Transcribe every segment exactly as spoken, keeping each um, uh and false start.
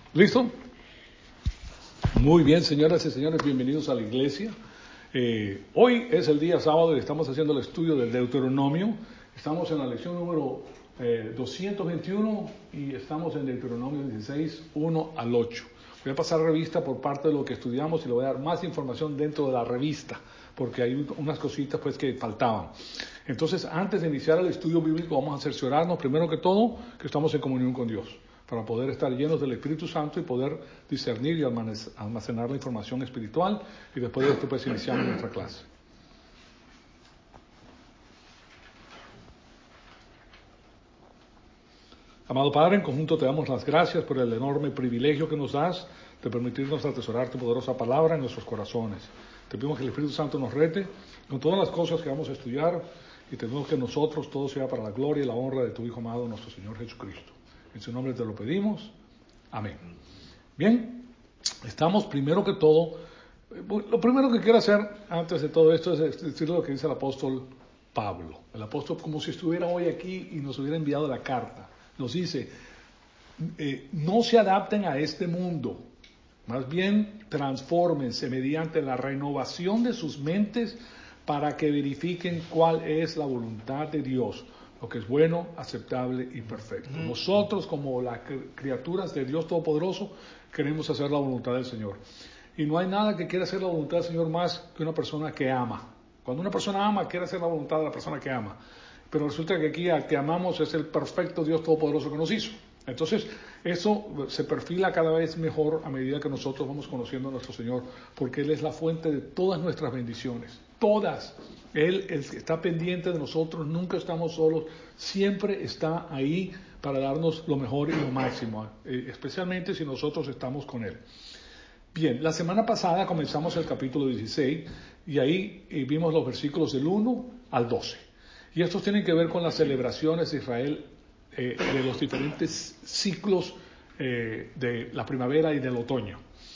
¿Listo? Muy bien, señoras y señores, bienvenidos a la iglesia. Eh, hoy es el día sábado y estamos haciendo el estudio del Deuteronomio. Estamos en la lección número eh, doscientos veintiuno y estamos en Deuteronomio dieciséis, uno al ocho. Voy a pasar revista por parte de lo que estudiamos y le voy a dar más información dentro de la revista, porque hay unas cositas pues que faltaban. Entonces, antes de iniciar el estudio bíblico, vamos a cerciorarnos primero que todo que estamos en comunión con Dios, para poder estar llenos del Espíritu Santo y poder discernir y almacenar la información espiritual, y después de esto pues iniciamos nuestra clase. Amado Padre, en conjunto te damos las gracias por el enorme privilegio que nos das de permitirnos atesorar tu poderosa palabra en nuestros corazones. Te pedimos que el Espíritu Santo nos rete con todas las cosas que vamos a estudiar, y te pedimos que nosotros todo sea para la gloria y la honra de tu Hijo amado, nuestro Señor Jesucristo. En su nombre te lo pedimos. Amén. Bien, estamos primero que todo, lo primero que quiero hacer antes de todo esto es decir lo que dice el apóstol Pablo. El apóstol, como si estuviera hoy aquí y nos hubiera enviado la carta, nos dice, eh, no se adapten a este mundo, más bien transfórmense mediante la renovación de sus mentes para que verifiquen cuál es la voluntad de Dios, lo que es bueno, aceptable y perfecto. Nosotros, como las criaturas de Dios Todopoderoso, queremos hacer la voluntad del Señor. Y no hay nada que quiera hacer la voluntad del Señor más que una persona que ama. Cuando una persona ama, quiere hacer la voluntad de la persona que ama. Pero resulta que aquí al que amamos es el perfecto Dios Todopoderoso que nos hizo. Entonces, eso se perfila cada vez mejor a medida que nosotros vamos conociendo a nuestro Señor, porque Él es la fuente de todas nuestras bendiciones. Todas. Él está pendiente de nosotros, nunca estamos solos, siempre está ahí para darnos lo mejor y lo máximo, especialmente si nosotros estamos con Él. Bien, la semana pasada comenzamos el capítulo dieciséis y ahí vimos los versículos del uno al doce. Y estos tienen que ver con las celebraciones de Israel, eh, de los diferentes ciclos eh, de la primavera y del otoño.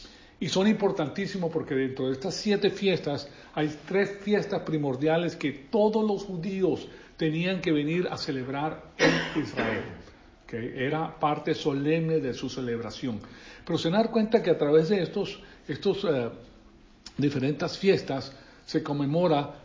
Y son importantísimos porque dentro de estas siete fiestas hay tres fiestas primordiales que todos los judíos tenían que venir a celebrar en Israel, que era parte solemne de su celebración. Pero se dan cuenta que a través de estos, estos uh, diferentes fiestas se conmemora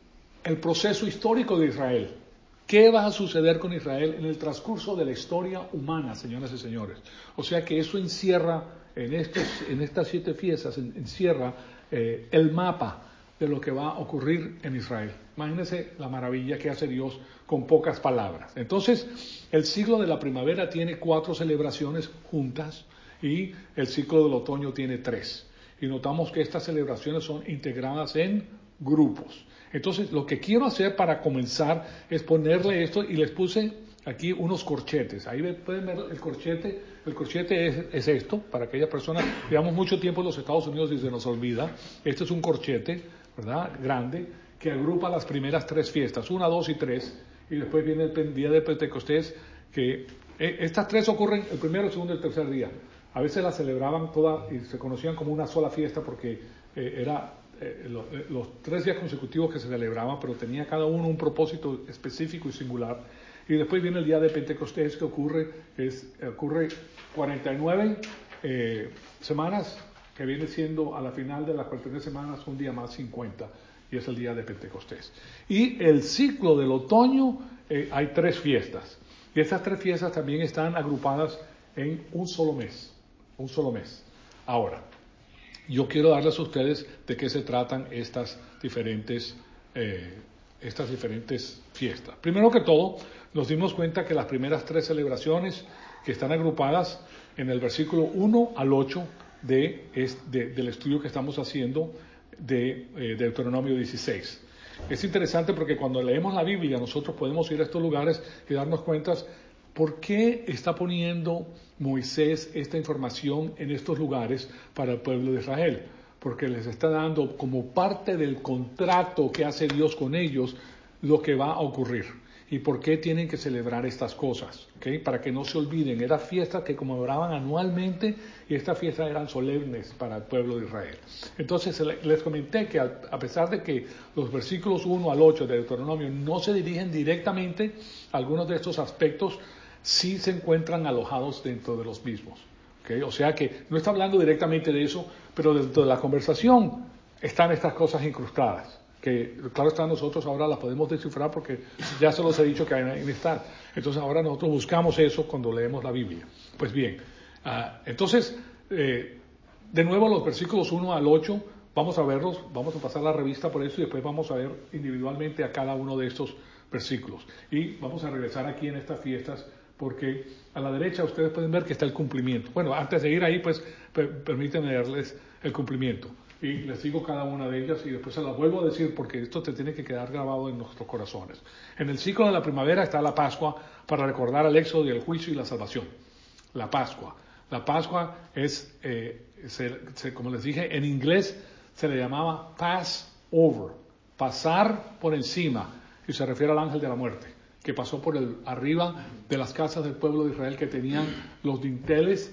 el proceso histórico de Israel. ¿Qué va a suceder con Israel en el transcurso de la historia humana, señoras y señores? O sea que eso encierra, en, estos, en estas siete fiestas, en, encierra eh, el mapa de lo que va a ocurrir en Israel. Imagínense la maravilla que hace Dios con pocas palabras. Entonces, el ciclo de la primavera tiene cuatro celebraciones juntas y el ciclo del otoño tiene tres. Y notamos que estas celebraciones son integradas en grupos. Entonces, lo que quiero hacer para comenzar es ponerle esto, y les puse aquí unos corchetes. Ahí pueden ver el corchete. El corchete es, es esto, para aquellas personas, llevamos mucho tiempo en los Estados Unidos y se nos olvida. Este es un corchete, ¿verdad?, grande, que agrupa las primeras tres fiestas, una, dos y tres, y después viene el día de Pentecostés, que eh, estas tres ocurren el primero, el segundo y el tercer día. A veces las celebraban todas y se conocían como una sola fiesta porque eh, era eh, lo, eh, los tres días consecutivos que se celebraban, pero tenía cada uno un propósito específico y singular. Y después viene el día de Pentecostés, que ocurre, es, ocurre cuarenta y nueve eh, semanas, que viene siendo a la final de las cuarenta y nueve semanas un día más cincuenta, y es el día de Pentecostés. Y el ciclo del otoño, eh, hay tres fiestas, y estas tres fiestas también están agrupadas en un solo mes, un solo mes. Ahora, yo quiero darles a ustedes de qué se tratan estas diferentes, eh, estas diferentes fiestas. Primero que todo, nos dimos cuenta que las primeras tres celebraciones que están agrupadas en el versículo uno al ocho de, de, del estudio que estamos haciendo de eh, Deuteronomio dieciséis. Es interesante porque cuando leemos la Biblia nosotros podemos ir a estos lugares y darnos cuenta por qué está poniendo Moisés esta información en estos lugares para el pueblo de Israel. Porque les está dando como parte del contrato que hace Dios con ellos lo que va a ocurrir. ¿Y por qué tienen que celebrar estas cosas? ¿Okay? Para que no se olviden, eran fiestas que conmemoraban anualmente y estas fiestas eran solemnes para el pueblo de Israel. Entonces les comenté que a pesar de que los versículos uno al ocho de Deuteronomio no se dirigen directamente a algunos de estos aspectos, sí se encuentran alojados dentro de los mismos. ¿Okay? O sea que no está hablando directamente de eso, pero dentro de la conversación están estas cosas incrustadas, que claro está, nosotros ahora las podemos descifrar porque ya se los he dicho que ahí están. Entonces ahora nosotros buscamos eso cuando leemos la Biblia. Pues bien, uh, entonces, eh, de nuevo los versículos uno al ocho, vamos a verlos, vamos a pasar la revista por eso y después vamos a ver individualmente a cada uno de estos versículos. Y vamos a regresar aquí en estas fiestas porque a la derecha ustedes pueden ver que está el cumplimiento. Bueno, antes de ir ahí, pues per- permítanme leerles el cumplimiento. Y les digo cada una de ellas y después se las vuelvo a decir porque esto te tiene que quedar grabado en nuestros corazones. En el ciclo de la primavera está la Pascua para recordar el éxodo y el juicio y la salvación. La Pascua. La Pascua es, eh, se, se, como les dije, en inglés se le llamaba Passover, pasar por encima, y se refiere al ángel de la muerte, que pasó por el arriba de las casas del pueblo de Israel que tenían los dinteles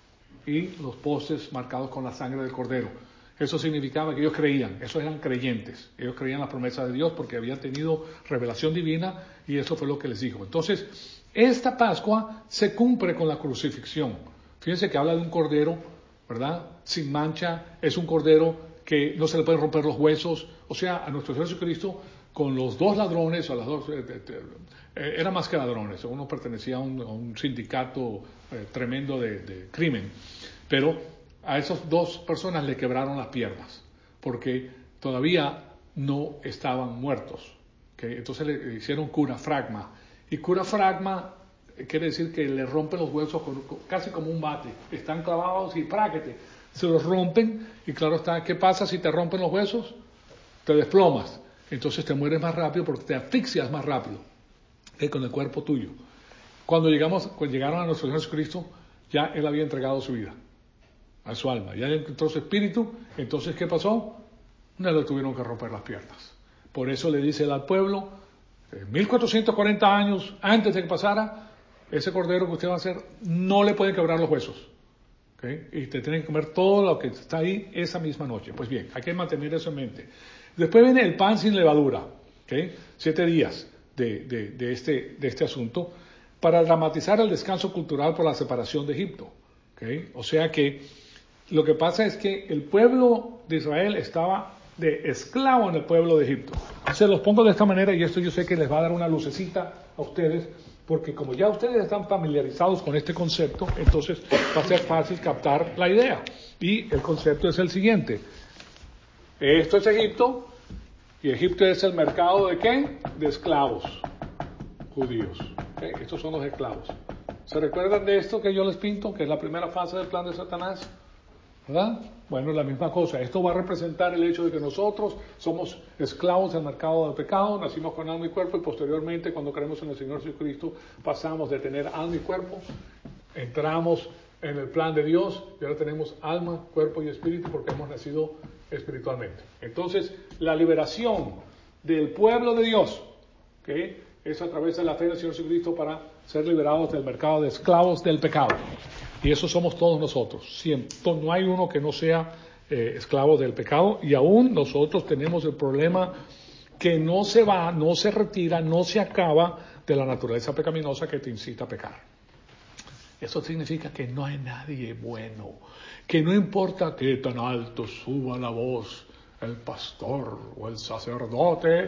y los postes marcados con la sangre del cordero. Eso significaba que ellos creían, esos eran creyentes, ellos creían las promesas de Dios porque habían tenido revelación divina y eso fue lo que les dijo. Entonces, esta Pascua se cumple con la crucifixión. Fíjense que habla de un cordero, ¿verdad? Sin mancha, es un cordero que no se le pueden romper los huesos, o sea, a nuestro Señor Jesucristo, con los dos ladrones, o las dos, eh, eh, eh, era más que ladrones, uno pertenecía a un, a un sindicato eh, tremendo de, de crimen, pero a esas dos personas le quebraron las piernas, porque todavía no estaban muertos, ¿okay? Entonces le hicieron cura fragma, y cura fragma quiere decir que le rompen los huesos con, con, casi como un bate, están clavados y práquete, se los rompen, y claro está, ¿qué pasa si te rompen los huesos? Te desplomas, entonces te mueres más rápido porque te asfixias más rápido que con el cuerpo tuyo. Cuando llegamos, cuando llegaron a nuestro Señor Jesucristo, ya Él había entregado su vida, a su alma, ya entró su espíritu, entonces ¿qué pasó? No le tuvieron que romper las piernas. Por eso le dice él al pueblo, en mil cuatrocientos cuarenta años antes de que pasara, ese cordero que usted va a hacer, no le pueden quebrar los huesos. ¿Okay? Y te tienen que comer todo lo que está ahí esa misma noche. Pues bien, hay que mantener eso en mente. Después viene el pan sin levadura, ¿okay? Siete días de, de, de, este, de este asunto, para dramatizar el descanso cultural por la separación de Egipto. ¿Okay? O sea que lo que pasa es que el pueblo de Israel estaba de esclavo en el pueblo de Egipto. Se los pongo de esta manera y esto yo sé que les va a dar una lucecita a ustedes, porque como ya ustedes están familiarizados con este concepto, entonces va a ser fácil captar la idea. Y el concepto es el siguiente. Esto es Egipto, y Egipto es el mercado ¿de qué? De esclavos judíos. ¿Okay? Estos son los esclavos. ¿Se recuerdan de esto que yo les pinto, que es la primera fase del plan de Satanás? ¿Verdad? Bueno, la misma cosa. Esto va a representar el hecho de que nosotros somos esclavos del mercado del pecado, nacimos con alma y cuerpo y posteriormente, cuando creemos en el Señor Jesucristo, pasamos de tener alma y cuerpo, entramos en el plan de Dios y ahora tenemos alma, cuerpo y espíritu porque hemos nacido espiritualmente. Entonces, la liberación del pueblo de Dios, ¿okay? Es a través de la fe del Señor Jesucristo para ser liberados del mercado de esclavos del pecado. Y eso somos todos nosotros, siempre. No hay uno que no sea eh, esclavo del pecado, y aún nosotros tenemos el problema que no se va, no se retira, no se acaba de la naturaleza pecaminosa que te incita a pecar. Eso significa que no hay nadie bueno, que no importa que tan alto suba la voz el pastor o el sacerdote,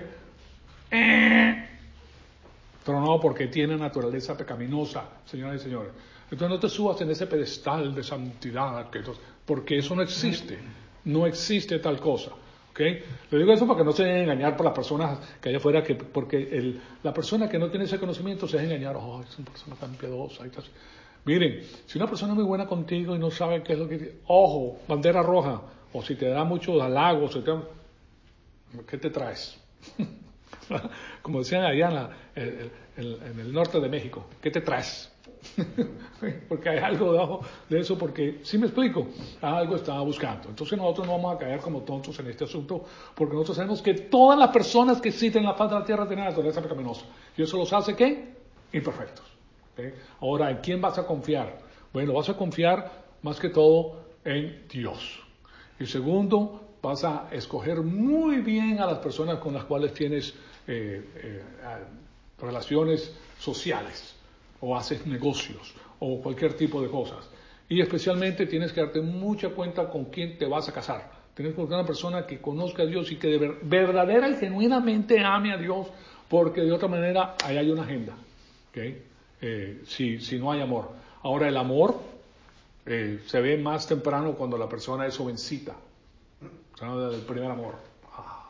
eh, pero no, porque tiene naturaleza pecaminosa, señoras y señores. Entonces no te subas en ese pedestal de santidad, que entonces, porque eso no existe, no existe tal cosa. ¿Okay? Le digo eso para que no se dejen engañar por las personas que hay afuera, que, porque el, la persona que no tiene ese conocimiento se deja engañar. Oh, es una persona tan piadosa. Y tal. Miren, si una persona es muy buena contigo y no sabe qué es lo que... Ojo, bandera roja, o si te da muchos halagos, te, ¿qué te traes? Como decían allá en, la, en, en, en el norte de México, ¿qué te traes? Porque hay algo debajo de eso, porque, si me explico, algo estaba buscando. Entonces nosotros no vamos a caer como tontos en este asunto, porque nosotros sabemos que todas las personas que existen en la faz de la tierra tienen naturaleza pecaminosa, y eso los hace, ¿qué? Imperfectos. ¿Okay? Ahora, ¿en quién vas a confiar? Bueno, vas a confiar más que todo en Dios. Y segundo, vas a escoger muy bien a las personas con las cuales tienes eh, eh, relaciones sociales, o haces negocios, o cualquier tipo de cosas. Y especialmente tienes que darte mucha cuenta con quién te vas a casar. Tienes que buscar una persona que conozca a Dios y que de ver, verdadera y genuinamente ame a Dios, porque de otra manera ahí hay una agenda. ¿Okay? Eh, si, si no hay amor. Ahora el amor eh, se ve más temprano cuando la persona es jovencita. ¿Sabes? El primer amor. Ah,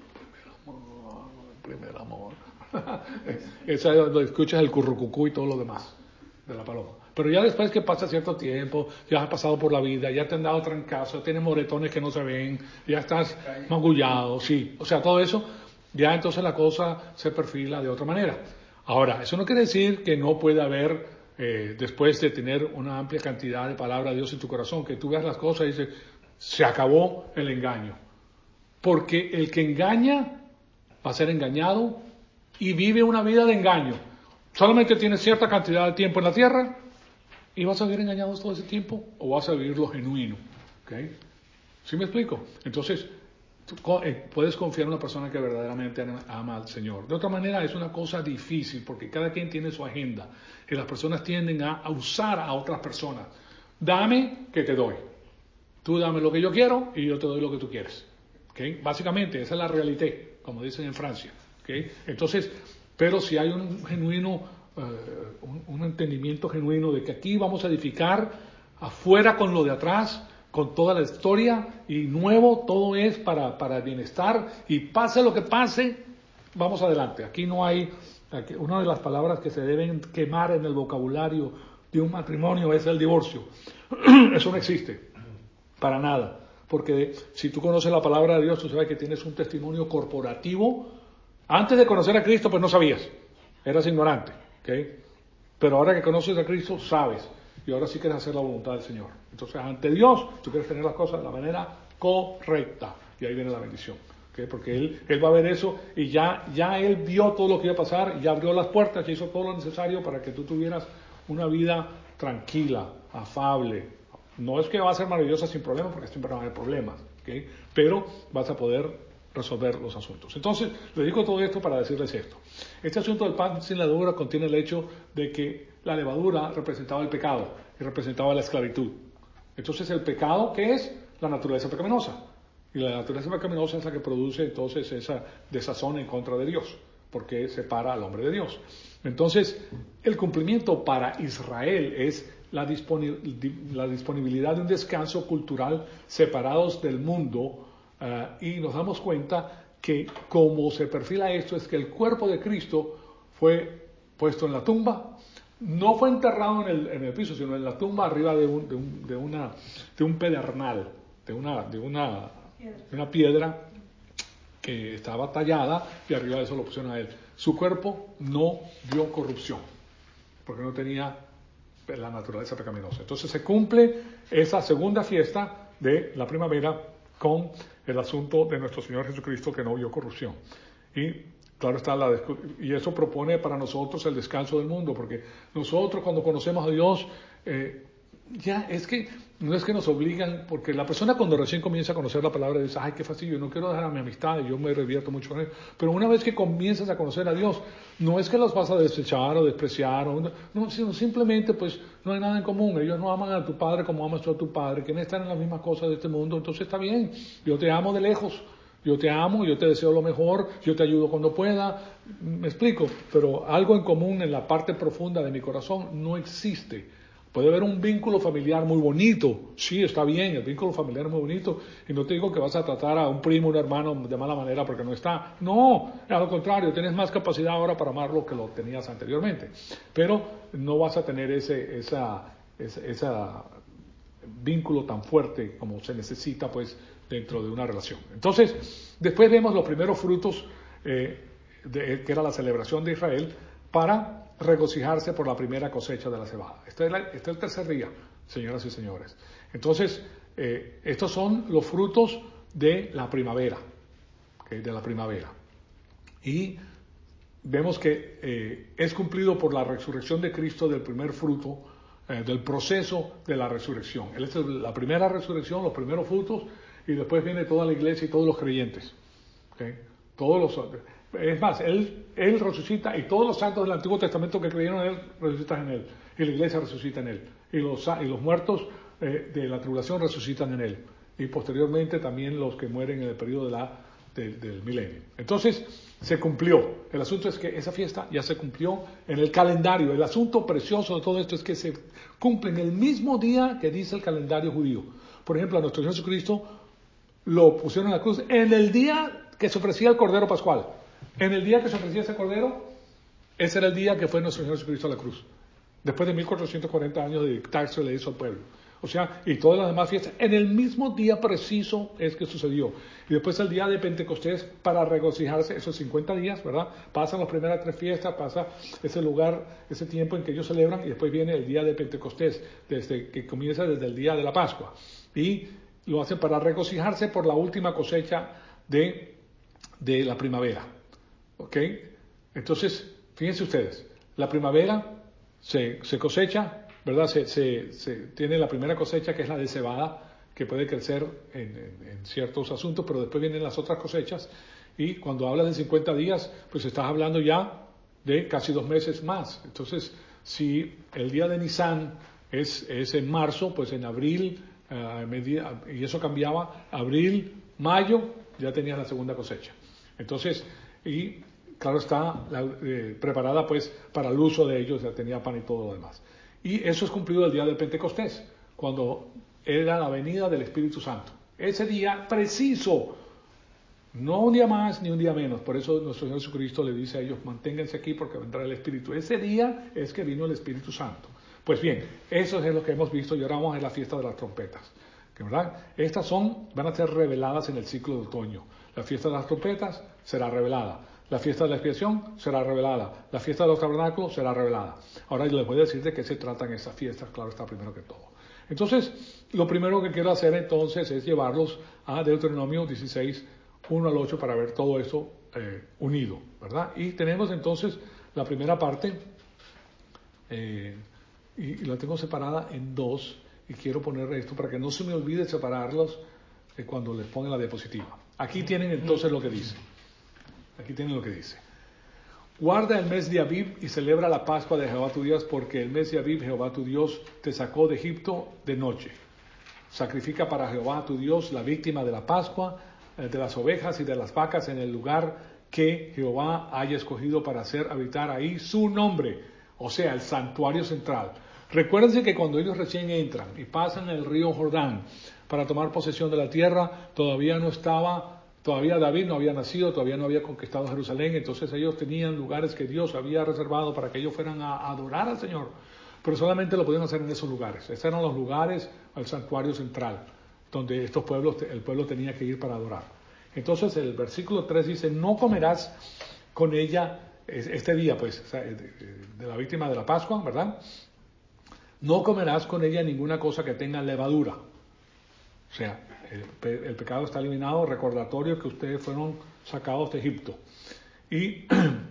el primer amor, el primer amor. Esa es donde escuchas el currucucú y todo lo demás de la paloma. Pero ya después que pasa cierto tiempo, ya has pasado por la vida, ya te han dado trancazos, tienes moretones que no se ven, ya estás magullado, sí. O sea, todo eso, ya entonces la cosa se perfila de otra manera. Ahora, eso no quiere decir que no pueda haber, eh, después de tener una amplia cantidad de palabra de Dios en tu corazón, que tú veas las cosas y dices, se acabó el engaño. Porque el que engaña va a ser engañado y vive una vida de engaño. Solamente tienes cierta cantidad de tiempo en la tierra y vas a vivir engañados todo ese tiempo o vas a vivir lo genuino. ¿Okay? ¿Sí me explico? Entonces, tú puedes confiar en una persona que verdaderamente ama al Señor. De otra manera es una cosa difícil porque cada quien tiene su agenda y las personas tienden a, a usar a otras personas. Dame que te doy. Tú dame lo que yo quiero y yo te doy lo que tú quieres. ¿Okay? Básicamente esa es la realidad, como dicen en Francia. ¿Okay? Entonces, pero si hay un genuino, uh, un, un entendimiento genuino de que aquí vamos a edificar afuera con lo de atrás, con toda la historia y nuevo, todo es para, para el bienestar y pase lo que pase, vamos adelante. Aquí no hay, aquí, una de las palabras que se deben quemar en el vocabulario de un matrimonio es el divorcio. Eso no existe, para nada. Porque si tú conoces la palabra de Dios, tú sabes que tienes un testimonio corporativo. Antes de conocer a Cristo, pues no sabías. Eras ignorante. ¿Okay? Pero ahora que conoces a Cristo, sabes. Y ahora sí quieres hacer la voluntad del Señor. Entonces, ante Dios, tú quieres tener las cosas de la manera correcta. Y ahí viene la bendición. ¿Okay? Porque Él, Él va a ver eso y ya, ya Él vio todo lo que iba a pasar y ya abrió las puertas y hizo todo lo necesario para que tú tuvieras una vida tranquila, afable. No es que va a ser maravillosa sin problemas, porque siempre van a haber problemas, ¿okay? Pero vas a poder resolver los asuntos. Entonces, le digo todo esto para decirles esto. Este asunto del pan sin levadura contiene el hecho de que la levadura representaba el pecado y representaba la esclavitud. Entonces, el pecado, ¿qué es? La naturaleza pecaminosa. Y la naturaleza pecaminosa es la que produce entonces esa desazón en contra de Dios, porque separa al hombre de Dios. Entonces, el cumplimiento para Israel es La, disponibil- la disponibilidad de un descanso cultural separados del mundo uh, y nos damos cuenta que como se perfila esto es que el cuerpo de Cristo fue puesto en la tumba, no fue enterrado en el, en el piso, sino en la tumba arriba de un, de un, de una, de un pedernal, de una, de, una, de una piedra que estaba tallada y arriba de eso lo pusieron a él. Su cuerpo no vio corrupción porque no tenía la naturaleza pecaminosa. Entonces se cumple esa segunda fiesta de la primavera con el asunto de nuestro Señor Jesucristo que no vio corrupción. Y claro está, la, y eso propone para nosotros el descanso del mundo, porque nosotros cuando conocemos a Dios, eh, ya es que no es que nos obligan, porque la persona cuando recién comienza a conocer la palabra dice, ay, qué fastidio, no quiero dejar a mi amistad, y yo me revierto mucho con él. Pero una vez que comienzas a conocer a Dios, no es que los vas a desechar o despreciar, o no, sino simplemente pues no hay nada en común. Ellos no aman a tu padre como amas tú a tu padre, que no están en las mismas cosas de este mundo, entonces está bien, yo te amo de lejos. Yo te amo, yo te deseo lo mejor, yo te ayudo cuando pueda, me explico, pero algo en común en la parte profunda de mi corazón no existe. Puede haber un vínculo familiar muy bonito, sí, está bien, el vínculo familiar es muy bonito, y no te digo que vas a tratar a un primo, un hermano de mala manera porque no está, no, al contrario, tienes más capacidad ahora para amarlo que lo tenías anteriormente, pero no vas a tener ese, esa, esa, esa vínculo tan fuerte como se necesita pues dentro de una relación. Entonces, después vemos los primeros frutos, eh, de, que era la celebración de Israel, para regocijarse por la primera cosecha de la cebada. Este es, la, este es el tercer día, señoras y señores. Entonces, eh, estos son los frutos de la primavera, ¿okay? De la primavera. Y vemos que eh, es cumplido por la resurrección de Cristo del primer fruto, eh, del proceso de la resurrección. Él es la primera resurrección, los primeros frutos, y después viene toda la iglesia y todos los creyentes. ¿Okay? Todos los, Es más, él, él resucita y todos los santos del Antiguo Testamento que creyeron en él resucitan en él. Y la iglesia resucita en él. Y los, y los muertos eh, de la tribulación resucitan en él. Y posteriormente también los que mueren en el periodo de la, de, del milenio. Entonces, se cumplió. El asunto es que esa fiesta ya se cumplió en el calendario. El asunto precioso de todo esto es que se cumple en el mismo día que dice el calendario judío. Por ejemplo, a nuestro Señor Jesucristo lo pusieron en la cruz en el día que se ofrecía el Cordero Pascual. En el día que se ofrecía ese Cordero, ese era el día que fue nuestro Señor Jesucristo a la cruz. Después de mil cuatrocientos cuarenta años de dictarse le hizo al pueblo. O sea, y todas las demás fiestas, en el mismo día preciso es que sucedió. Y después el día de Pentecostés para regocijarse, esos cincuenta días, ¿verdad? Pasan las primeras tres fiestas, pasa ese lugar, ese tiempo en que ellos celebran, y después viene el día de Pentecostés, desde que comienza desde el día de la Pascua. Y lo hacen para regocijarse por la última cosecha de, de la primavera. ¿Ok? Entonces, fíjense ustedes, la primavera se, se cosecha, ¿verdad? Se, se, se tiene la primera cosecha, que es la de cebada, que puede crecer en, en, en ciertos asuntos, pero después vienen las otras cosechas, y cuando hablas de cincuenta días, pues estás hablando ya de casi dos meses más. Entonces, si el día de Nisan es, es en marzo, pues en abril, uh, media, y eso cambiaba, abril, mayo, ya tenías la segunda cosecha. Entonces, y claro está, la, eh, preparada pues para el uso de ellos, ya tenía pan y todo lo demás. Y eso es cumplido el día de Pentecostés, cuando era la venida del Espíritu Santo. Ese día preciso, no un día más ni un día menos. Por eso nuestro Señor Jesucristo le dice a ellos, manténganse aquí porque vendrá el Espíritu. Ese día es que vino el Espíritu Santo. Pues bien, eso es lo que hemos visto y ahora vamos a la fiesta de las trompetas. ¿Verdad? Estas son, van a ser reveladas en el ciclo de otoño. La fiesta de las trompetas será revelada. La fiesta de la expiación será revelada. La fiesta de los tabernáculos será revelada. Ahora yo les voy a decir de qué se tratan estas fiestas, claro está, primero que todo. Entonces, lo primero que quiero hacer entonces es llevarlos a Deuteronomio dieciséis, uno al ocho, para ver todo esto eh, unido, ¿verdad? Y tenemos entonces la primera parte, eh, y, y la tengo separada en dos, y quiero poner esto para que no se me olvide separarlos eh, cuando les pongan la diapositiva. Aquí tienen entonces lo que dice. Aquí tienen lo que dice. Guarda el mes de Abib y celebra la Pascua de Jehová tu Dios, porque el mes de Abib Jehová tu Dios te sacó de Egipto de noche. Sacrifica para Jehová tu Dios la víctima de la Pascua, eh, de las ovejas y de las vacas en el lugar que Jehová haya escogido para hacer habitar ahí su nombre, o sea, el santuario central. Recuérdense que cuando ellos recién entran y pasan el río Jordán para tomar posesión de la tierra, todavía no estaba, todavía David no había nacido, todavía no había conquistado Jerusalén, entonces ellos tenían lugares que Dios había reservado para que ellos fueran a adorar al Señor, pero solamente lo podían hacer en esos lugares. Esos eran los lugares al santuario central, donde estos pueblos, el pueblo tenía que ir para adorar. Entonces el versículo tres dice, no comerás con ella este día, pues, de la víctima de la Pascua, ¿verdad? No comerás con ella ninguna cosa que tenga levadura. O sea, el, pe- el pecado está eliminado, recordatorio que ustedes fueron sacados de Egipto. Y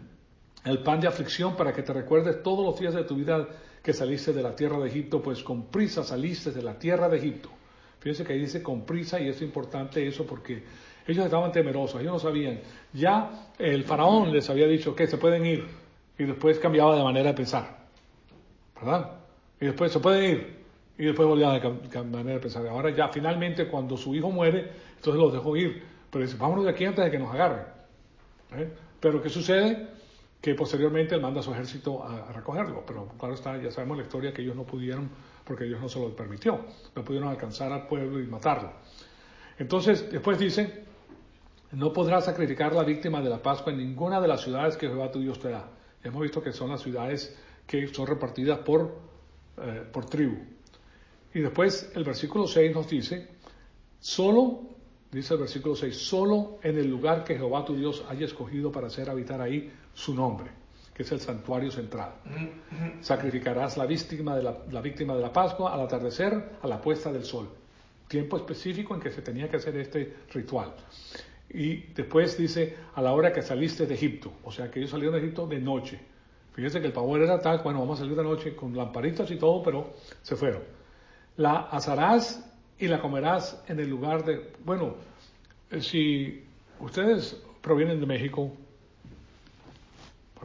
el pan de aflicción para que te recuerdes todos los días de tu vida que saliste de la tierra de Egipto, pues con prisa saliste de la tierra de Egipto. Fíjense que ahí dice con prisa, y es importante eso porque ellos estaban temerosos, ellos no sabían. Ya el faraón les había dicho que se pueden ir, y después cambiaba de manera de pensar, ¿verdad? Y después se pueden ir, y después volvían a cambiar de manera de pensar. Ahora ya finalmente cuando su hijo muere, entonces los dejó ir, pero dice, vámonos de aquí antes de que nos agarren. ¿Eh? Pero ¿qué sucede? Que posteriormente él manda a su ejército a, a recogerlo, pero claro está, ya sabemos la historia que ellos no pudieron, porque Dios no se lo permitió, no pudieron alcanzar al pueblo y matarlo. Entonces, después dice, no podrás sacrificar la víctima de la Pascua en ninguna de las ciudades que Jehová tu Dios te da. Ya hemos visto que son las ciudades que son repartidas por, eh, por tribu. Y después el versículo seis nos dice, solo, dice el versículo seis, solo en el lugar que Jehová tu Dios haya escogido para hacer habitar ahí su nombre, que es el santuario central. Sacrificarás la víctima de la, la víctima de la Pascua al atardecer, a la puesta del sol. Tiempo específico en que se tenía que hacer este ritual. Y después dice, a la hora que saliste de Egipto, o sea que ellos salieron de Egipto de noche. Fíjense que el pavor era tal, bueno, vamos a salir de noche con lamparitas y todo, pero se fueron. La asarás y la comerás en el lugar de... Bueno, si ustedes provienen de México,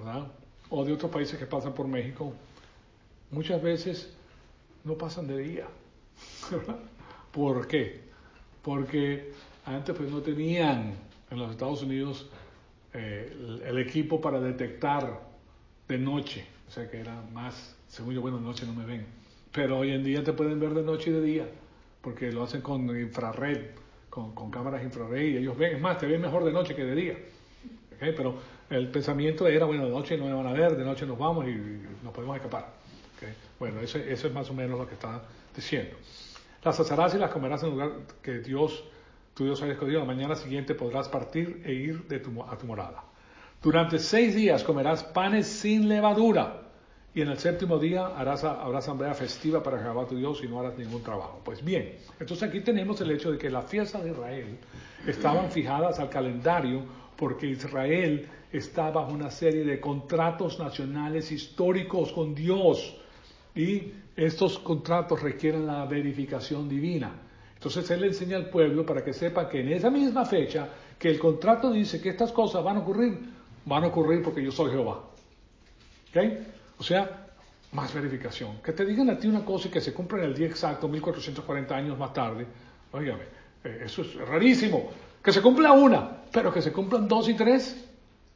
¿verdad? O de otros países que pasan por México, muchas veces no pasan de día, ¿verdad? ¿Por qué? Porque antes pues no tenían en los Estados Unidos eh, el, el equipo para detectar de noche, o sea que era más, según yo, bueno, de noche no me ven, pero hoy en día te pueden ver de noche y de día, porque lo hacen con infrarred, con, con cámaras infrarred, y ellos ven, es más, te ven mejor de noche que de día, ¿okay? Pero el pensamiento era, bueno, de noche no me van a ver, de noche nos vamos y, y nos podemos escapar, ¿okay? Bueno, eso, eso es más o menos lo que está diciendo. Las asarás y las comerás en el lugar que Dios, tu Dios haya escogido. La mañana siguiente podrás partir e ir de tu, a tu morada. Durante seis días comerás panes sin levadura, y en el séptimo día harás, habrá asamblea festiva para Jehová tu Dios y no harás ningún trabajo. Pues bien, entonces aquí tenemos el hecho de que las fiestas de Israel estaban fijadas al calendario porque Israel está bajo una serie de contratos nacionales históricos con Dios, y estos contratos requieren la verificación divina. Entonces él le enseña al pueblo para que sepa que en esa misma fecha que el contrato dice que estas cosas van a ocurrir, van a ocurrir porque yo soy Jehová. ¿Ok? O sea, más verificación. Que te digan a ti una cosa y que se cumpla en el día exacto, mil cuatrocientos cuarenta años más tarde, óigame, eh, eso es rarísimo. Que se cumpla una, pero que se cumplan dos y tres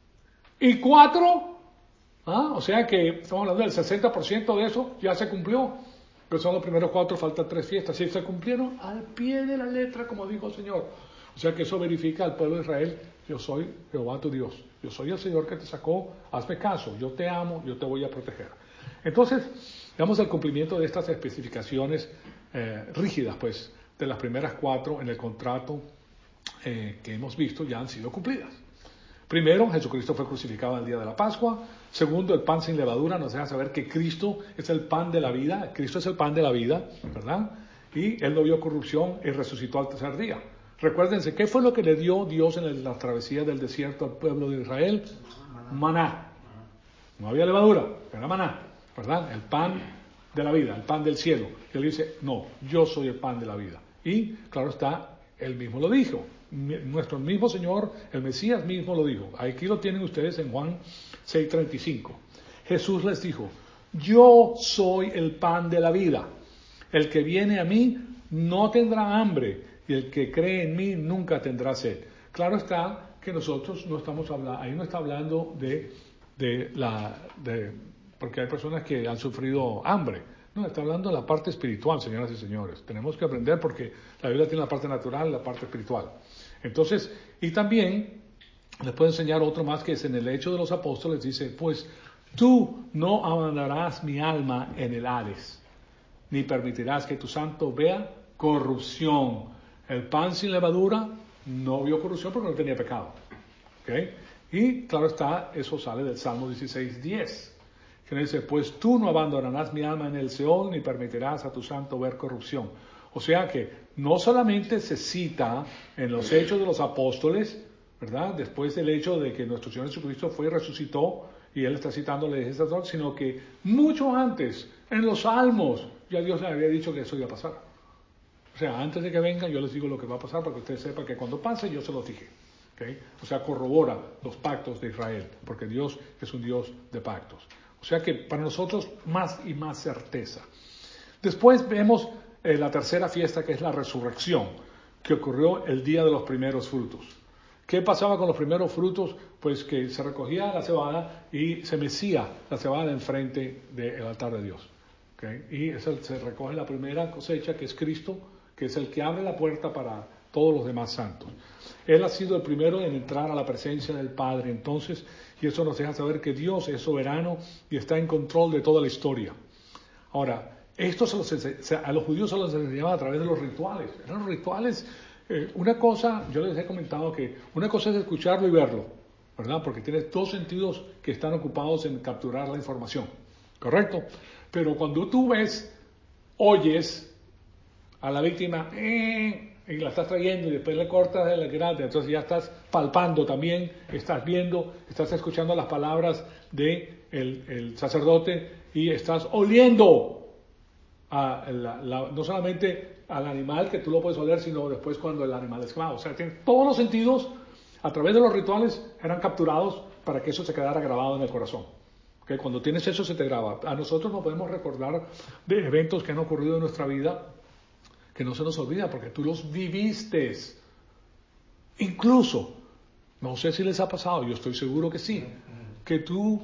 y cuatro. ¿Ah? O sea que estamos hablando del sesenta por ciento de eso ya se cumplió, pero son los primeros cuatro, faltan tres fiestas, y se cumplieron al pie de la letra, como dijo el Señor. O sea que eso verifica al pueblo de Israel: yo soy Jehová tu Dios, yo soy el Señor que te sacó, hazme caso, yo te amo, yo te voy a proteger. Entonces, veamos el cumplimiento de estas especificaciones eh, rígidas, pues, de las primeras cuatro en el contrato eh, que hemos visto ya han sido cumplidas. Primero, Jesucristo fue crucificado el día de la Pascua. Segundo, el pan sin levadura nos deja saber que Cristo es el pan de la vida. Cristo es el pan de la vida, ¿verdad? Y Él no vio corrupción y resucitó al tercer día. Recuérdense, ¿qué fue lo que le dio Dios en la travesía del desierto al pueblo de Israel? Maná. No había levadura, era maná, ¿verdad? El pan de la vida, el pan del cielo. Y Él dice, no, yo soy el pan de la vida. Y, claro está, Él mismo lo dijo. Nuestro mismo Señor, el Mesías mismo lo dijo. Aquí lo tienen ustedes en Juan seis treinta y cinco. Jesús les dijo, yo soy el pan de la vida. El que viene a mí no tendrá hambre, y el que cree en mí nunca tendrá sed. Claro está que nosotros no estamos hablando, ahí no está hablando de, de la, de, porque hay personas que han sufrido hambre. No, está hablando de la parte espiritual, señoras y señores. Tenemos que aprender porque la Biblia tiene la parte natural y la parte espiritual. Entonces, y también les puedo enseñar otro más, que es en el Hechos de los Apóstoles, dice, pues tú no abandonarás mi alma en el Hades, ni permitirás que tu santo vea corrupción. El pan sin levadura no vio corrupción porque no tenía pecado. ¿Okay? Y claro está, eso sale del Salmo dieciséis diez. Que dice, pues tú no abandonarás mi alma en el Seol, ni permitirás a tu santo ver corrupción. O sea que no solamente se cita en los Hechos de los Apóstoles, ¿verdad? Después del hecho de que nuestro Señor Jesucristo fue y resucitó, y Él está citando la legislación, sino que mucho antes, en los Salmos, ya Dios le había dicho que eso iba a pasar. O sea, antes de que vengan, yo les digo lo que va a pasar para que ustedes sepan que cuando pase, yo se los dije. ¿Okay? O sea, corrobora los pactos de Israel, porque Dios es un Dios de pactos. O sea que para nosotros más y más certeza. Después vemos eh, la tercera fiesta, que es la resurrección, que ocurrió el día de los primeros frutos. ¿Qué pasaba con los primeros frutos? Pues que se recogía la cebada y se mecía la cebada enfrente del altar de Dios. ¿Okay? Y eso, se recoge la primera cosecha, que es Cristo, que es el que abre la puerta para todos los demás santos. Él ha sido el primero en entrar a la presencia del Padre, entonces, y eso nos deja saber que Dios es soberano y está en control de toda la historia. Ahora, esto se los, a los judíos se los enseñaba a través de los rituales. Eran los rituales, eh, una cosa, yo les he comentado que una cosa es escucharlo y verlo, ¿verdad? Porque tienes dos sentidos que están ocupados en capturar la información, ¿correcto? Pero cuando tú ves, oyes a la víctima, eh, y la estás trayendo y después le cortas el grande, entonces ya estás palpando también, estás viendo, estás escuchando las palabras del de el sacerdote y estás oliendo a la, la, no solamente al animal, que tú lo puedes oler, sino después cuando el animal es quemado. O sea, tiene, todos los sentidos a través de los rituales eran capturados para que eso se quedara grabado en el corazón. ¿Okay? Cuando tienes eso se te graba. A nosotros nos podemos recordar de eventos que han ocurrido en nuestra vida que no se nos olvida porque tú los viviste. Incluso, no sé si les ha pasado, yo estoy seguro que sí, que tú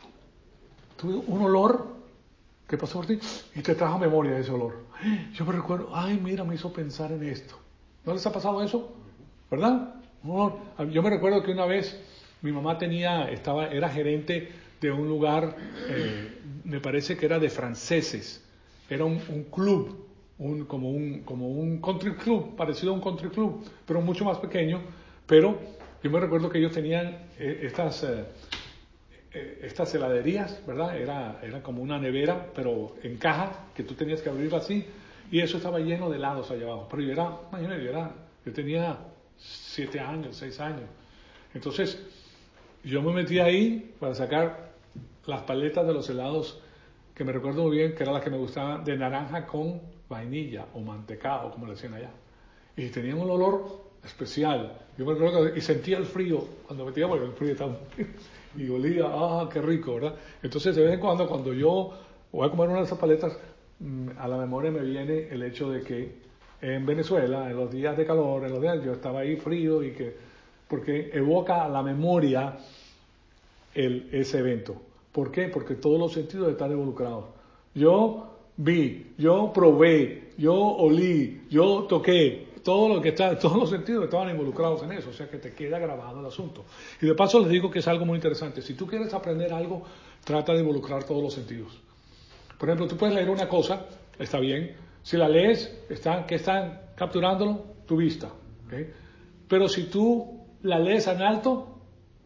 tuve un olor que pasó por ti y te trajo memoria de ese olor. Yo me recuerdo, ay, mira, me hizo pensar en esto. ¿No les ha pasado eso? ¿Verdad? No, yo me recuerdo que una vez mi mamá tenía, estaba, era gerente de un lugar, eh, me parece que era de franceses, era un, un club, un, como, un, como un country club, parecido a un country club, pero mucho más pequeño. Pero yo me recuerdo que ellos tenían eh, estas, eh, eh, estas heladerías, ¿verdad? Era, era como una nevera, pero en caja, que tú tenías que abrirla así, y eso estaba lleno de helados allá abajo. Pero yo era, imagínate, yo, era, yo tenía siete años, seis años. Entonces, yo me metí ahí para sacar las paletas de los helados, que me recuerdo muy bien, que eran las que me gustaban, de naranja con vainilla o mantecado, como le decían allá. Y tenían un olor especial. Yo me recuerdo que, y sentía el frío cuando metía, porque el frío estaba y olía, ah, qué rico, ¿verdad? Entonces, de vez en cuando, cuando yo voy a comer una de esas paletas, a la memoria me viene el hecho de que en Venezuela, en los días de calor, en los días yo estaba ahí frío y que, porque evoca a la memoria el, ese evento. ¿Por qué? Porque todos los sentidos están involucrados. Yo vi, yo probé, yo olí, yo toqué, todo lo que está, todos los sentidos estaban involucrados en eso, o sea que te queda grabado el asunto. Y de paso les digo que es algo muy interesante. Si tú quieres aprender algo, trata de involucrar todos los sentidos. Por ejemplo, tú puedes leer una cosa, está bien. Si la lees, está, ¿qué están capturándolo? Tu vista. ¿Okay? Pero si tú la lees en alto,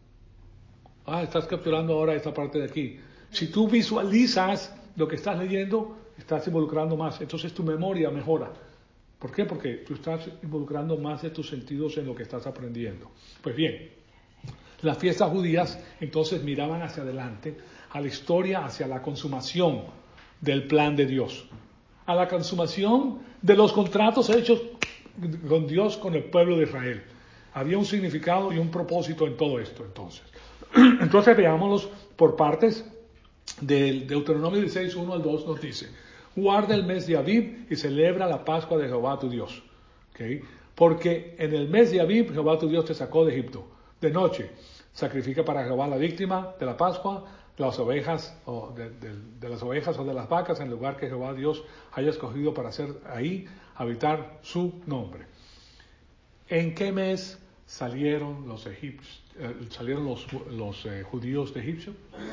ah, estás capturando ahora esta parte de aquí. Si tú visualizas lo que estás leyendo, estás involucrando más. Entonces tu memoria mejora. ¿Por qué? Porque tú estás involucrando más de tus sentidos en lo que estás aprendiendo. Pues bien, las fiestas judías entonces miraban hacia adelante, a la historia, hacia la consumación del plan de Dios, a la consumación de los contratos hechos con Dios, con el pueblo de Israel. Había un significado y un propósito en todo esto, entonces. Entonces veámoslos por partes. Del Deuteronomio dieciséis, uno al dos nos dice: guarda el mes de Abib y celebra la Pascua de Jehová tu Dios. ¿Okay? Porque en el mes de Abib Jehová tu Dios te sacó de Egipto. De noche sacrifica para Jehová la víctima de la Pascua, las ovejas o de, de, de las ovejas o de las vacas, en el lugar que Jehová Dios haya escogido para hacer ahí habitar su nombre. ¿En qué mes salieron los egipcios, eh, salieron los, los eh, judíos de Egipto?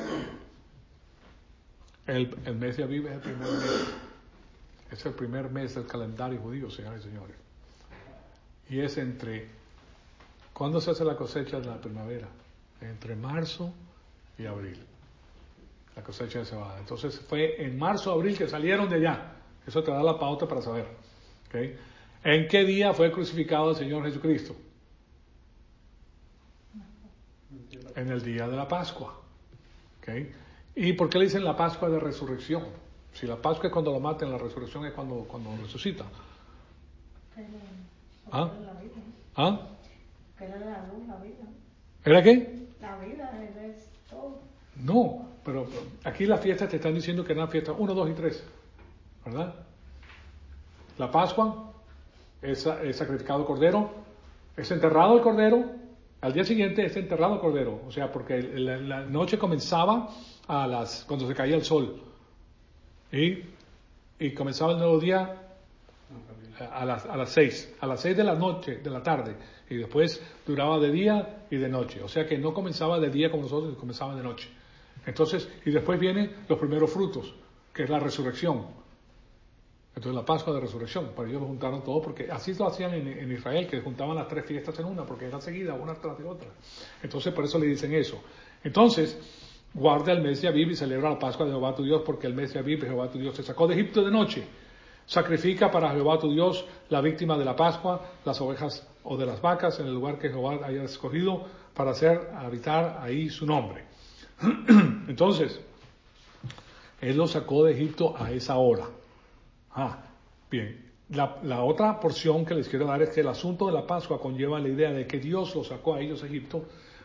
El, el mes de Abib es el primer mes. Es el primer mes del calendario judío, señores y señores. Y es entre... ¿Cuándo se hace la cosecha de la primavera? Entre marzo y abril. La cosecha de cebada. Entonces fue en marzo o abril que salieron de allá. Eso te da la pauta para saber. ¿Okay? ¿En qué día fue crucificado el Señor Jesucristo? En el día de la Pascua. ¿Okay? ¿Y por qué le dicen la Pascua de Resurrección? Si la Pascua es cuando lo maten, la resurrección es cuando, cuando resucita. ¿Ah? ¿Ah? ¿Era qué? La vida es todo. No, pero aquí las fiestas te están diciendo que eran fiestas uno, dos y tres, ¿verdad? La Pascua es, es sacrificado el cordero, es enterrado el cordero, al día siguiente es enterrado el cordero, o sea, porque la, la noche comenzaba a las cuando se caía el sol y, y comenzaba el nuevo día a las, a las seis, a las seis de la noche, de la tarde, y después duraba de día y de noche, o sea que no comenzaba de día como nosotros, comenzaba de noche. Entonces, y después vienen los primeros frutos, que es la resurrección. Entonces la Pascua de Resurrección, para ellos lo juntaron todo, porque así lo hacían en, en Israel, que juntaban las tres fiestas en una, porque eran seguidas, una tras de otra. Entonces por eso le dicen eso. Entonces, guarda el mes de Abib y celebra la Pascua de Jehová tu Dios, porque el mes de Abib Jehová tu Dios te sacó de Egipto de noche. Sacrifica para Jehová tu Dios la víctima de la Pascua, las ovejas o de las vacas, en el lugar que Jehová haya escogido para hacer habitar ahí su nombre. Entonces, Él los sacó de Egipto a esa hora. Ah, bien. La, la otra porción que les quiero dar es que el asunto de la Pascua conlleva la idea de que Dios los sacó a ellos de Egipto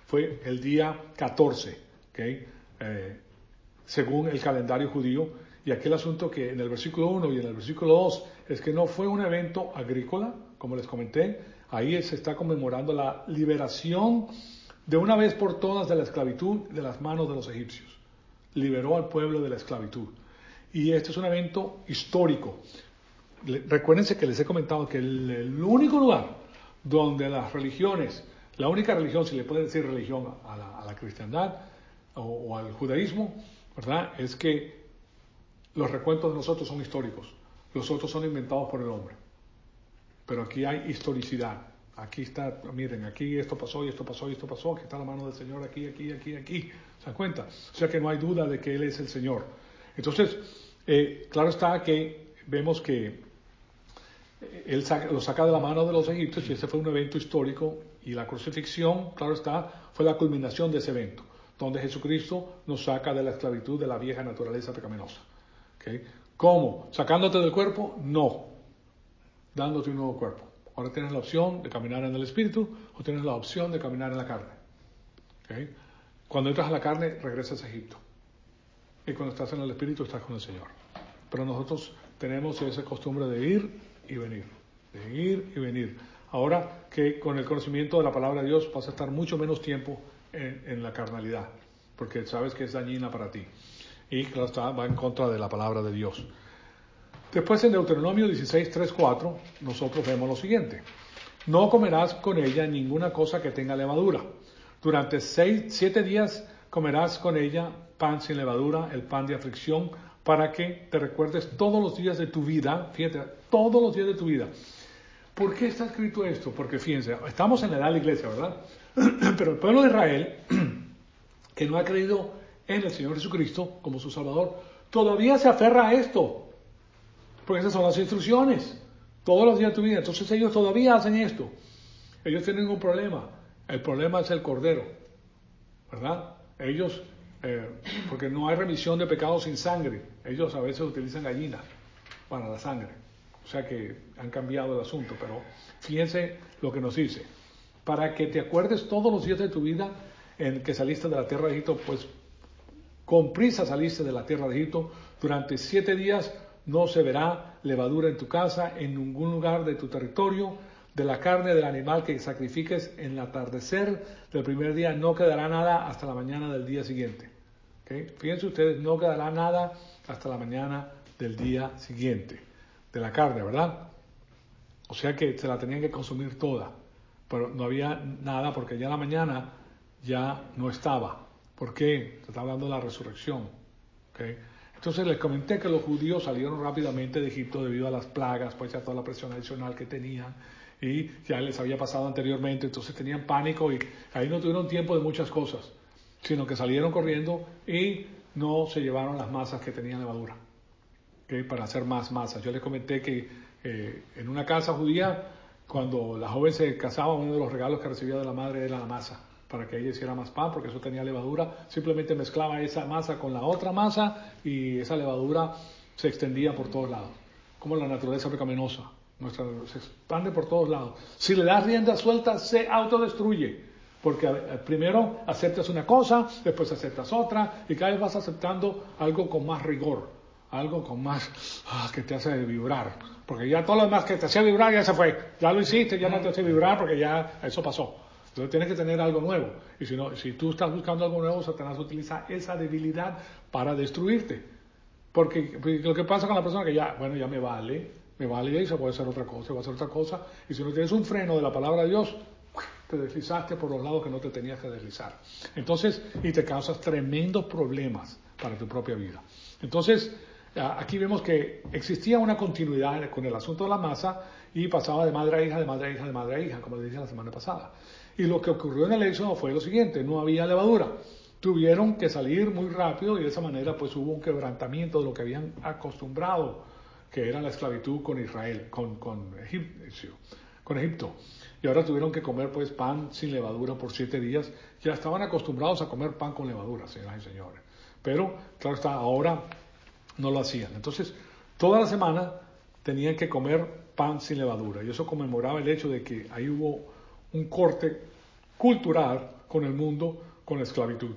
fue el día catorce, ¿okay? eh, según el calendario judío. Y aquel asunto que en el versículo uno y en el versículo dos es que no fue un evento agrícola, como les comenté. Ahí se está conmemorando la liberación de una vez por todas de la esclavitud de las manos de los egipcios. Liberó al pueblo de la esclavitud. Y este es un evento histórico. Recuérdense que les he comentado que el, el único lugar donde las religiones, la única religión, si le puede decir religión a la, a la cristiandad o, o al judaísmo, ¿verdad?, es que los recuentos de nosotros son históricos. Los otros son inventados por el hombre. Pero aquí hay historicidad. Aquí está, miren, aquí esto pasó y esto pasó y esto pasó. Aquí está la mano del Señor, aquí, aquí, aquí, aquí. ¿Se dan cuenta? O sea que no hay duda de que Él es el Señor. Entonces, eh, claro está que vemos que Él saca, lo saca de la mano de los egipcios y ese fue un evento histórico. Y la crucifixión, claro está, fue la culminación de ese evento, donde Jesucristo nos saca de la esclavitud de la vieja naturaleza pecaminosa. ¿Okay? ¿Cómo? ¿Sacándote del cuerpo? No. Dándote un nuevo cuerpo. Ahora tienes la opción de caminar en el espíritu o tienes la opción de caminar en la carne. ¿Okay? Cuando entras a la carne, regresas a Egipto. Y cuando estás en el espíritu, estás con el Señor. Pero nosotros tenemos esa costumbre de ir y venir. De ir y venir. Ahora que con el conocimiento de la palabra de Dios vas a estar mucho menos tiempo en, en la carnalidad. Porque sabes que es dañina para ti. Y claro está, va en contra de la palabra de Dios. Después en Deuteronomio dieciséis, tres, cuatro, nosotros vemos lo siguiente. No comerás con ella ninguna cosa que tenga levadura. Durante seis, siete días comerás con ella pan sin levadura, el pan de aflicción, para que te recuerdes todos los días de tu vida, fíjate, todos los días de tu vida. ¿Por qué está escrito esto? Porque fíjense, estamos en la edad de la iglesia, ¿verdad? Pero el pueblo de Israel, que no ha creído en el Señor Jesucristo como su Salvador, todavía se aferra a esto, porque esas son las instrucciones, todos los días de tu vida. Entonces ellos todavía hacen esto. Ellos tienen un problema. El problema es el cordero, ¿verdad? Ellos, eh, porque no hay remisión de pecados sin sangre. Ellos a veces utilizan gallina para la sangre. O sea que han cambiado el asunto, pero fíjense lo que nos dice. Para que te acuerdes todos los días de tu vida en que saliste de la tierra de Egipto, pues con prisa saliste de la tierra de Egipto. Durante siete días no se verá levadura en tu casa, en ningún lugar de tu territorio. De la carne del animal que sacrifiques en el atardecer del primer día no quedará nada hasta la mañana del día siguiente. ¿Okay? Fíjense ustedes, no quedará nada hasta la mañana del día siguiente. De la carne, ¿verdad? O sea que se la tenían que consumir toda. Pero no había nada porque ya en la mañana ya no estaba. ¿Por qué? Se está hablando de la resurrección. ¿Okay? Entonces les comenté que los judíos salieron rápidamente de Egipto debido a las plagas, pues ya toda la presión adicional que tenían y ya les había pasado anteriormente, entonces tenían pánico y ahí no tuvieron tiempo de muchas cosas, sino que salieron corriendo y no se llevaron las masas que tenían levadura, ¿okay? Para hacer más masas. Yo les comenté que eh, en una casa judía, cuando la joven se casaba, uno de los regalos que recibía de la madre era la masa, para que ella hiciera más pan, porque eso tenía levadura. Simplemente mezclaba esa masa con la otra masa y esa levadura se extendía por todos lados, como la naturaleza pecaminosa. Nuestra, se expande por todos lados. Si le das rienda suelta, se autodestruye, porque primero aceptas una cosa, después aceptas otra, y cada vez vas aceptando algo con más rigor, algo con más ah, que te hace vibrar, porque ya todo lo demás que te hacía vibrar ya se fue, ya lo hiciste, ya no te hace vibrar porque ya eso pasó. Entonces tienes que tener algo nuevo. Y si no, si tú estás buscando algo nuevo, Satanás utiliza esa debilidad para destruirte. Porque, porque lo que pasa con la persona que ya, bueno, ya me vale, me vale y se puede hacer otra cosa, se va a hacer otra cosa. Y si no tienes un freno de la palabra de Dios, te deslizaste por los lados que no te tenías que deslizar. Entonces, y te causas tremendos problemas para tu propia vida. Entonces, aquí vemos que existía una continuidad con el asunto de la masa y pasaba de madre a hija, de madre a hija, de madre a hija, como les dije la semana pasada. Y lo que ocurrió en el Éxodo fue lo siguiente, no había levadura. Tuvieron que salir muy rápido y de esa manera pues hubo un quebrantamiento de lo que habían acostumbrado, que era la esclavitud con Israel, con, con, Egipcio, con Egipto. Y ahora tuvieron que comer pues pan sin levadura por siete días. Ya estaban acostumbrados a comer pan con levadura, señoras y señores. Pero, claro está, ahora no lo hacían. Entonces, toda la semana tenían que comer pan sin levadura. Y eso conmemoraba el hecho de que ahí hubo un corte cultural con el mundo, con la esclavitud.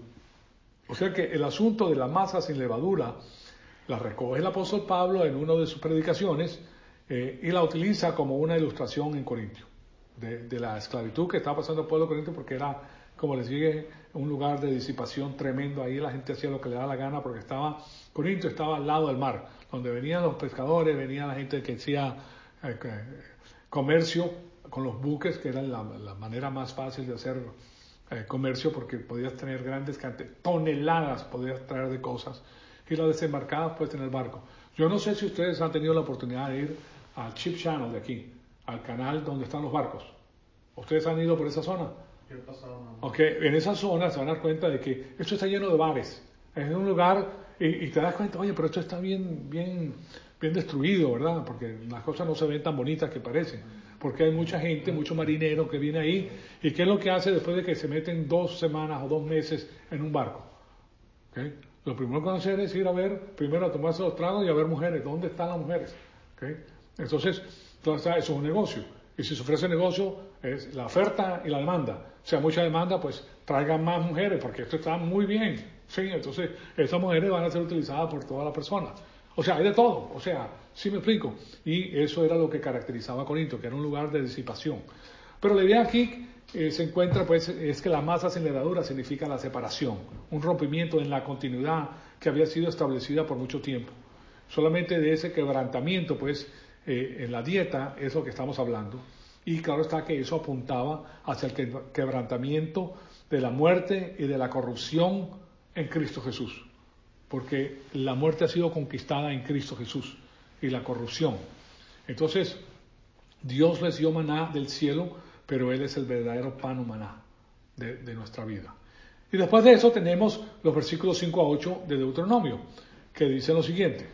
O sea que el asunto de la masa sin levadura la recoge el apóstol Pablo en una de sus predicaciones eh, y la utiliza como una ilustración en Corintio, de, de la esclavitud que estaba pasando el pueblo de Corintio, porque era, como les dije, un lugar de disipación tremendo. Ahí la gente hacía lo que le daba la gana, porque estaba, Corinto estaba al lado del mar, donde venían los pescadores, venía la gente que hacía eh, comercio con los buques, que era la, la manera más fácil de hacer eh, comercio, porque podías tener grandes cantidades, toneladas podías traer de cosas, y las desembarcadas pues en el barco. Yo no sé si ustedes han tenido la oportunidad de ir al Ship Channel de aquí, al canal donde están los barcos. ¿Ustedes han ido por esa zona? Yo he pasado, no. Ok, en esa zona se van a dar cuenta de que esto está lleno de bares. Es un lugar y, y te das cuenta, oye, pero esto está bien, bien, bien destruido, ¿verdad? Porque las cosas no se ven tan bonitas que parecen. Porque hay mucha gente, mucho marinero que viene ahí. ¿Y qué es lo que hace después de que se meten dos semanas o dos meses en un barco? ¿Okay? Lo primero que van a hacer es ir a ver, primero a tomarse los tragos y a ver mujeres. ¿Dónde están las mujeres? ¿Okay? Entonces, entonces, eso es un negocio. Y si se ofrece negocio, es la oferta y la demanda. O sea, mucha demanda, pues traigan más mujeres, porque esto está muy bien. Sí, entonces, estas mujeres van a ser utilizadas por toda la persona. O sea, hay de todo. O sea, sí me explico. Y eso era lo que caracterizaba a Corinto, que era un lugar de disipación. Pero la idea aquí eh, se encuentra, pues, es que la masa sin levadura significa la separación, un rompimiento en la continuidad que había sido establecida por mucho tiempo. Solamente de ese quebrantamiento, pues, eh, en la dieta es lo que estamos hablando. Y claro está que eso apuntaba hacia el que, quebrantamiento de la muerte y de la corrupción en Cristo Jesús. Porque la muerte ha sido conquistada en Cristo Jesús y la corrupción. Entonces, Dios les dio maná del cielo, pero Él es el verdadero pan o maná de, de nuestra vida. Y después de eso tenemos los versículos cinco a ocho de Deuteronomio, que dicen lo siguiente: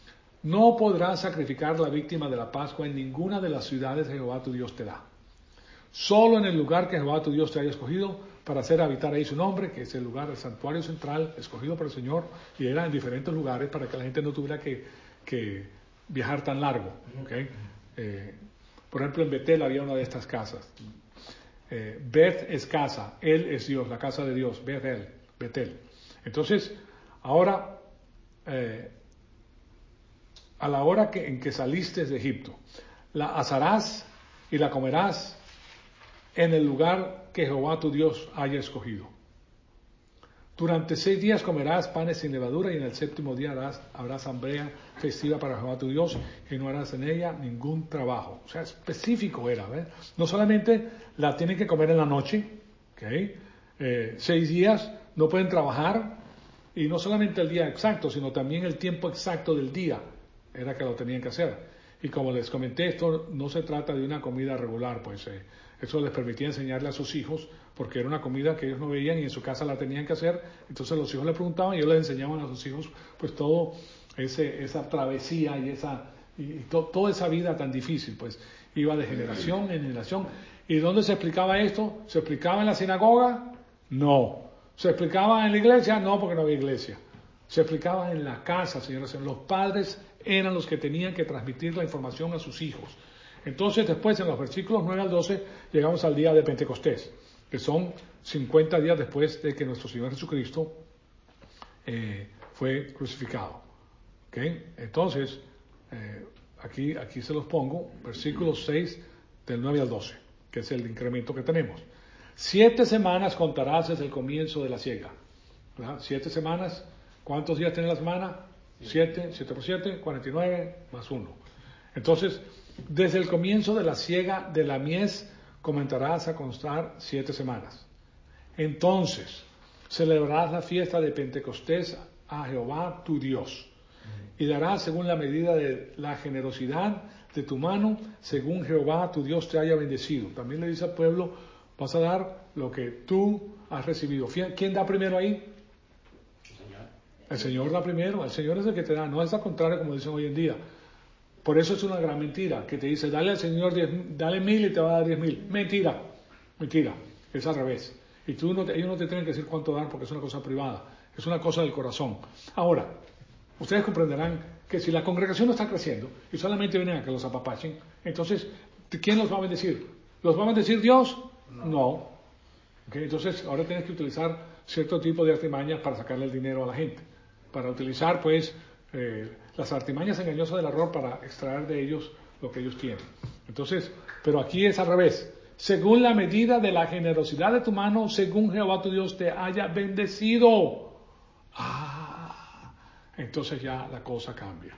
no podrás sacrificar la víctima de la Pascua en ninguna de las ciudades que Jehová tu Dios te da. Solo en el lugar que Jehová tu Dios te haya escogido para hacer habitar ahí su nombre, que es el lugar, el santuario central, escogido por el Señor, y era en diferentes lugares para que la gente no tuviera que, que viajar tan largo. ¿Okay? Eh, por ejemplo, en Betel había una de estas casas. Eh, Beth es casa, Él es Dios, la casa de Dios, Betel, Betel. Entonces, ahora, eh, a la hora que, en que saliste de Egipto, la asarás y la comerás en el lugar que Jehová tu Dios haya escogido. Durante seis días comerás panes sin levadura, y en el séptimo día harás, habrá asamblea festiva para Jehová tu Dios, y no harás en ella ningún trabajo. O sea, específico era, ¿ves? No solamente la tienen que comer en la noche, ¿okay? eh, seis días no pueden trabajar, y no solamente el día exacto, sino también el tiempo exacto del día era que lo tenían que hacer. Y como les comenté, esto no se trata de una comida regular, pues eh, eso les permitía enseñarle a sus hijos, porque era una comida que ellos no veían y en su casa la tenían que hacer. Entonces los hijos le preguntaban y ellos les enseñaban a sus hijos pues todo ese, esa travesía y esa y to, toda esa vida tan difícil, pues iba de generación en generación. ¿Y dónde se explicaba esto? ¿Se explicaba en la sinagoga? No. ¿Se explicaba en la iglesia? No, porque no había iglesia. Se explicaba en la casa, señores. Los padres eran los que tenían que transmitir la información a sus hijos. Entonces, después, en los versículos nueve al doce, llegamos al día de Pentecostés, que son cincuenta días después de que nuestro Señor Jesucristo eh, fue crucificado. ¿Okay? Entonces, eh, aquí, aquí se los pongo, versículos seis del nueve al doce, que es el incremento que tenemos. Siete semanas contarás desde el comienzo de la siega. ¿Verdad? Siete semanas. ¿Cuántos días tiene la semana? Siete, siete por siete, cuarenta y nueve, más uno. Entonces, desde el comienzo de la siega de la mies, comenzarás a constar siete semanas. Entonces, celebrarás la fiesta de Pentecostés a Jehová tu Dios, y darás según la medida de la generosidad de tu mano, según Jehová tu Dios te haya bendecido. También le dice al pueblo, vas a dar lo que tú has recibido. ¿Quién da primero ahí? El Señor da primero, el Señor es el que te da, no es al contrario como dicen hoy en día. Por eso es una gran mentira, que te dice, dale al Señor diez, dale mil y te va a dar diez mil. Mentira, mentira, es al revés. Y tú no, ellos no te tienen que decir cuánto dar porque es una cosa privada, es una cosa del corazón. Ahora, ustedes comprenderán que si la congregación no está creciendo y solamente vienen a que los apapachen, entonces, ¿quién los va a bendecir? ¿Los va a bendecir Dios? No. no. ¿Okay? Entonces, ahora tienes que utilizar cierto tipo de artimañas para sacarle el dinero a la gente. Para utilizar, pues, eh, las artimañas engañosas del error para extraer de ellos lo que ellos tienen. Entonces, pero aquí es al revés. Según la medida de la generosidad de tu mano, según Jehová tu Dios te haya bendecido. Ah, entonces ya la cosa cambia.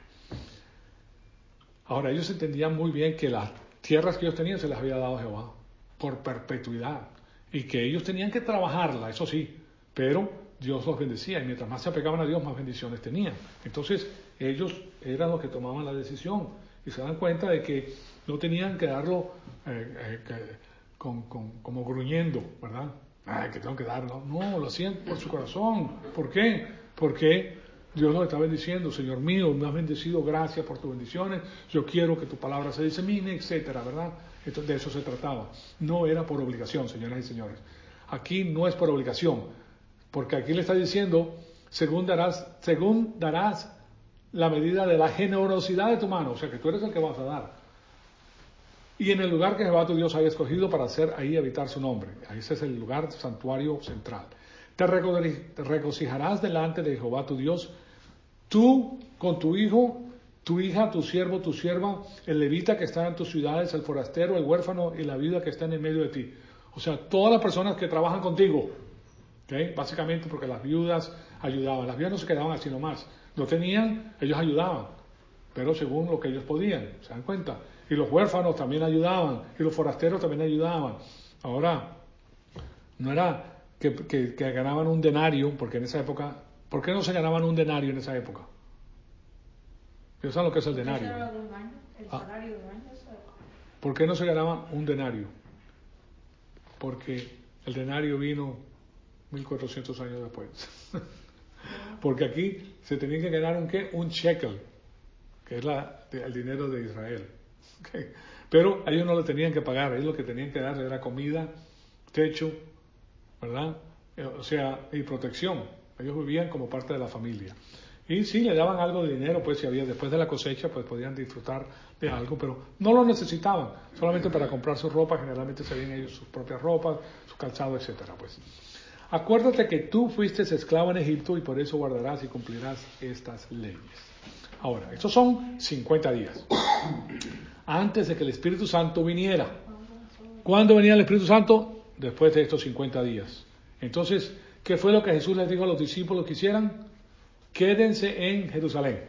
Ahora, ellos entendían muy bien que las tierras que ellos tenían se las había dado Jehová por perpetuidad y que ellos tenían que trabajarla, eso sí, pero Dios los bendecía y mientras más se apegaban a Dios, más bendiciones tenían. Entonces, ellos eran los que tomaban la decisión y se dan cuenta de que no tenían que darlo eh, eh, que, con, con, como gruñendo, ¿verdad? Ay, que tengo que darlo. No, lo hacían por su corazón. ¿Por qué? Porque Dios nos está bendiciendo. Señor mío, me has bendecido, gracias por tus bendiciones. Yo quiero que tu palabra se disemine, etcétera, ¿verdad? Entonces, de eso se trataba. No era por obligación, señoras y señores. Aquí no es por obligación, porque aquí le está diciendo, según darás, según darás la medida de la generosidad de tu mano, o sea que tú eres el que vas a dar. Y en el lugar que Jehová tu Dios haya escogido para hacer ahí habitar su nombre. Ese es el lugar santuario central. Te regocijarás delante de Jehová tu Dios, tú con tu hijo, tu hija, tu siervo, tu sierva, el levita que está en tus ciudades, el forastero, el huérfano y la viuda que está en el medio de ti. O sea, todas las personas que trabajan contigo. ¿Okay? Básicamente porque las viudas ayudaban. Las viudas no se quedaban así nomás. No tenían, ellos ayudaban, pero según lo que ellos podían, ¿se dan cuenta? Y los huérfanos también ayudaban, y los forasteros también ayudaban. Ahora, no era que, que, que ganaban un denario, porque en esa época, ¿por qué no se ganaban un denario en esa época? ¿Ustedes saben lo que es el denario? Era de un año, el Ah. salario de un año. Eso era. ¿Por qué no se ganaban un denario? Porque el denario vino mil cuatrocientos años después. Porque aquí se tenía que ganar un qué, un shekel, que es la, el dinero de Israel. Okay. Pero a ellos no le tenían que pagar, ellos lo que tenían que darle era comida, techo, ¿verdad? O sea, y protección. Ellos vivían como parte de la familia. Y sí, le daban algo de dinero, pues si había después de la cosecha, pues podían disfrutar de algo, pero no lo necesitaban, solamente para comprar su ropa, generalmente se veían ellos sus propias ropas, su calzado, etcétera, pues. Acuérdate que tú fuiste esclavo en Egipto y por eso guardarás y cumplirás estas leyes. Ahora, estos son cincuenta días. Antes de que el Espíritu Santo viniera. ¿Cuándo venía el Espíritu Santo? Después de estos cincuenta días. Entonces, ¿qué fue lo que Jesús les dijo a los discípulos que hicieran? Quédense en Jerusalén.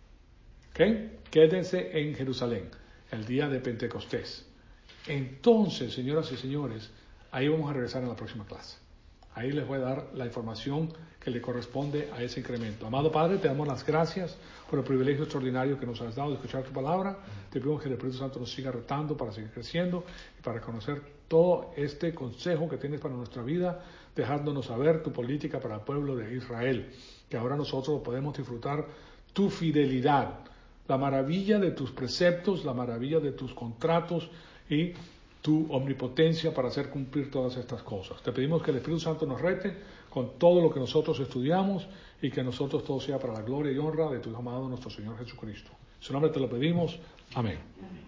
¿Ok? Quédense en Jerusalén. El día de Pentecostés. Entonces, señoras y señores, ahí vamos a regresar en la próxima clase. Ahí les voy a dar la información que le corresponde a ese incremento. Amado Padre, te damos las gracias por el privilegio extraordinario que nos has dado de escuchar tu palabra. Te pedimos que el Espíritu Santo nos siga retando para seguir creciendo y para conocer todo este consejo que tienes para nuestra vida, dejándonos saber tu política para el pueblo de Israel, que ahora nosotros podemos disfrutar tu fidelidad, la maravilla de tus preceptos, la maravilla de tus contratos y tu omnipotencia para hacer cumplir todas estas cosas. Te pedimos que el Espíritu Santo nos rete con todo lo que nosotros estudiamos y que nosotros todo sea para la gloria y honra de tu Hijo amado, nuestro Señor Jesucristo. En su nombre te lo pedimos. Amén.